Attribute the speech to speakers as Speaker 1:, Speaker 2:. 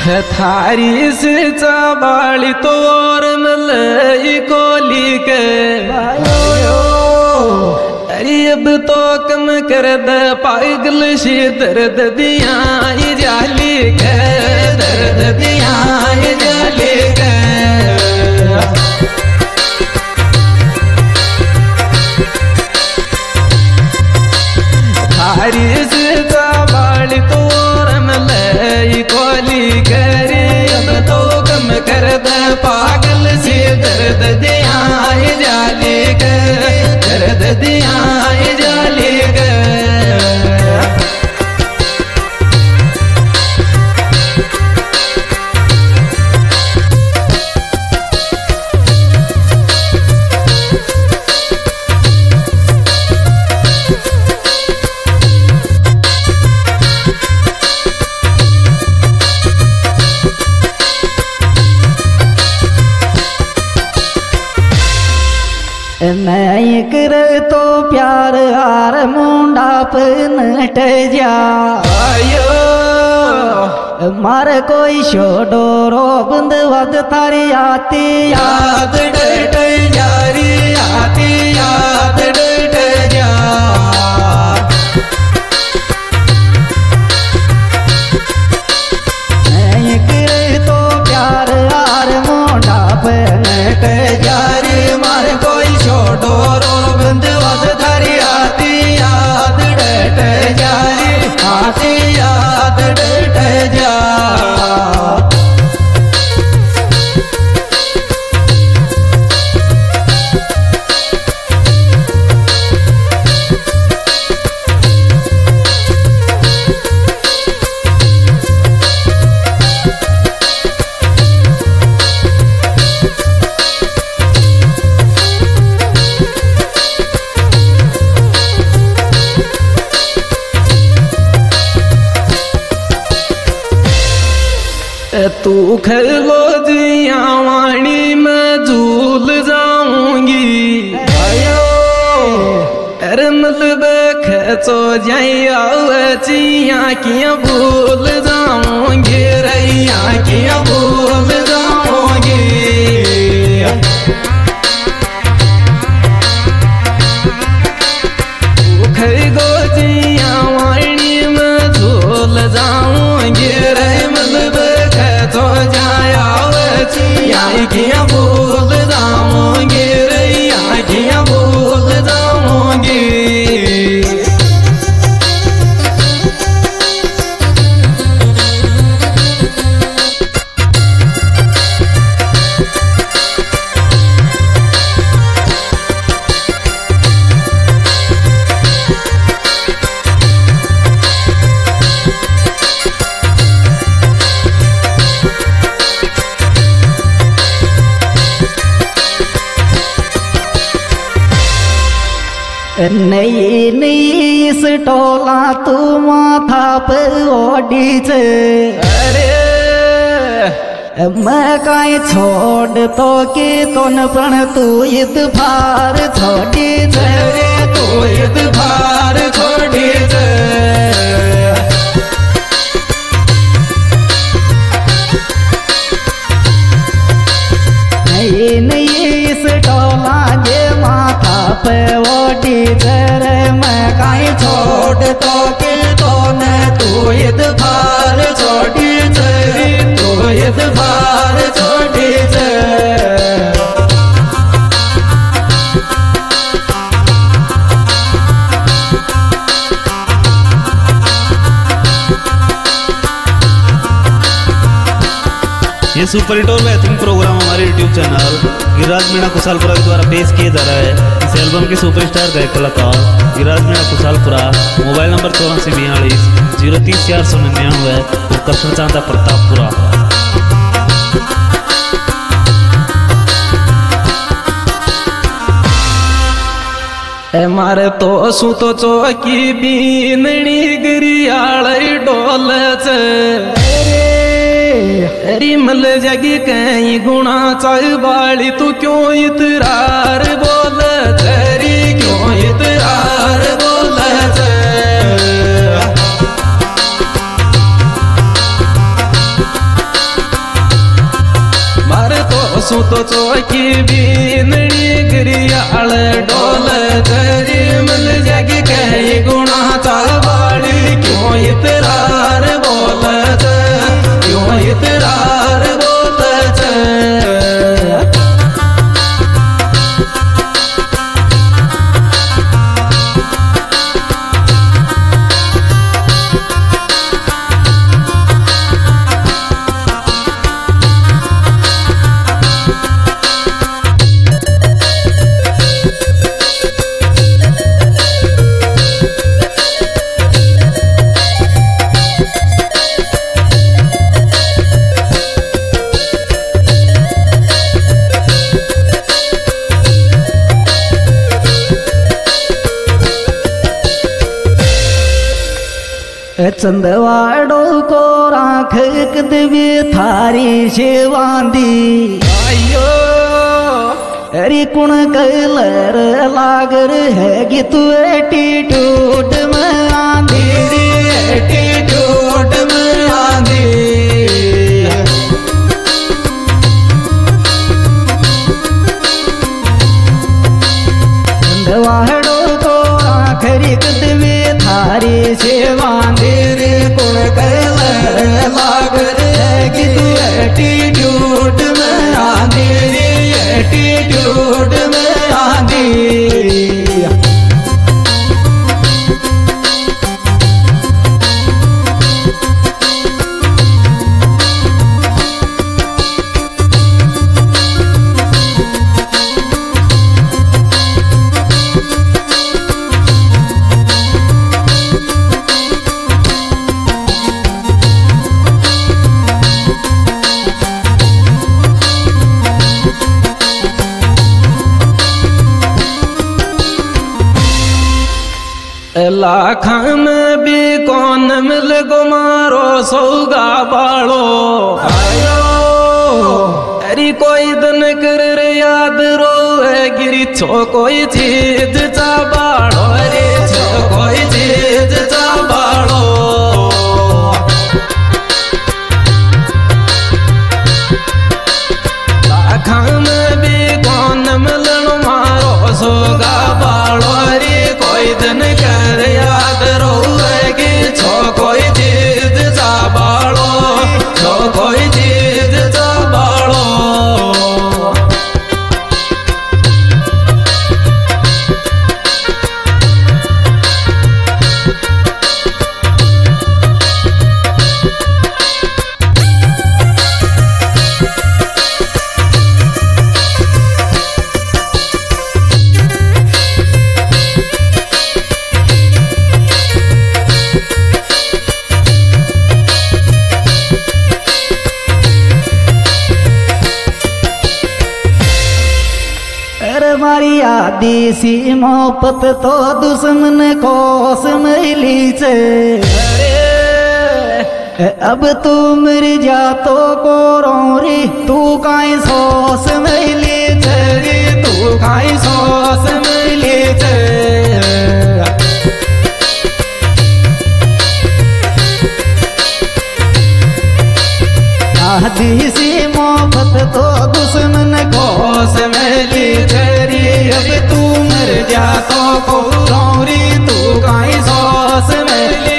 Speaker 1: थारी से चाबाली तोर मलई कोली के अरे अब तो कम कर दे पागल शी दर्द दिया जाली के दर्द दिया जाली के थारी से चाबाली तोर मलई कोली करे अब तो कम कर दे पागल सी दर्द दिया जाली के दर्द दिया जाली के
Speaker 2: नहीं कर तो प्यार हार मुंडा पनट जा
Speaker 1: आयो
Speaker 2: मार कोई छोड़ो रो बंद वद थारी आती
Speaker 1: याद डट जारी आती याद डट जा
Speaker 2: नहीं कर तो प्यार हार मुंडा पनट
Speaker 1: जारी मार कोई छोड़ो रो बंद वद थारी आती याद डट जारी आती याद डट जा तू खलो जिया वाणी में झूल जाऊंगी आयो अरे मतलब खचो जाइया चिया किया भूल जाऊंगी रैया किया भूल जाऊंगी तू खलो जिया वाणी में झूल जाऊंगी रे मतलब तो जाया चिया किया भूल जाऊंगी रैया किया भूल जाऊंगी
Speaker 2: नई नई इस टोला तू माथा पे ओडी छे
Speaker 1: अरे
Speaker 2: मैं काई छोड़ तो के तोन पण तू इत भार छोड़ी छे
Speaker 1: तू इत भार छोड़ी छे
Speaker 2: नई नई इस टोला जे माथा पे ओडी रे मैं काई छोड़ तो के तोन
Speaker 1: तू इत भार छोड़ी छे तू इत भार छोड़ी छे
Speaker 3: ये सुपर हिट और बेहतरीन प्रोग्राम हमारे यूट्यूब चैनल गिरिराज मीणा खुशालपुरा के द्वारा पेश किया जा रहा है। इस एल्बम के सुपरस्टार गायक कलाकार गिरिराज मीणा खुशालपुरा। मोबाइल नंबर 8442 030 499 और कृष्ण चांदा प्रतापपुरा।
Speaker 1: मारे तो सु तो चौकी बीननी गिरियाल डोल अरे मल जगी कहीं गुणा चाह बाली तू क्यों इतरार बोल तेरी क्यों इतरार बोल सू तो चौकी बीनड़ी गिरियाल डोल तेरी मिल जागी कई गुणा चाल बाड़ी क्यों इतरार बोलत क्यों इतरार बोलत
Speaker 2: चंदवाड़ो को राख कदवी थारी शेवांदी
Speaker 1: आयो
Speaker 2: अरे कुण कलर लागर है कि तू एटीट्यूड में आंधी
Speaker 1: एटीट्यूड में आंधी
Speaker 2: चंदवाड़ो को राख कदवी थारी शेवांदी
Speaker 1: कुण कलर लागर है कि तू एटीट्यूड में आंधी एटीट्यूड में आंधी लाखन भी कौन मिल गुमारो सौगा बालो आयो अरे कोई दिन कर याद रो गिरी छो कोई चीज चा बाड़ो अरे छो कोई चीज चा बाड़ो लाखन भी कौन मिलन मारो सौगा बाड़ो अरे कोई दिन कर याद रोएगी छो कोई चीज चा बाड़ो छो कोई चीज चा बाड़ो
Speaker 2: मारी आदि सी मोहब्बत तो दुश्मन कोस मिली छे अब तू मर जा तो कोरोरी तू काई सोस मिली छे तू काई सोस मिली छे आदि सी मोहब्बत तो दुश्मन कोस मिली छे अब तू मर जा तो कोरोरी तू काई सोस मिली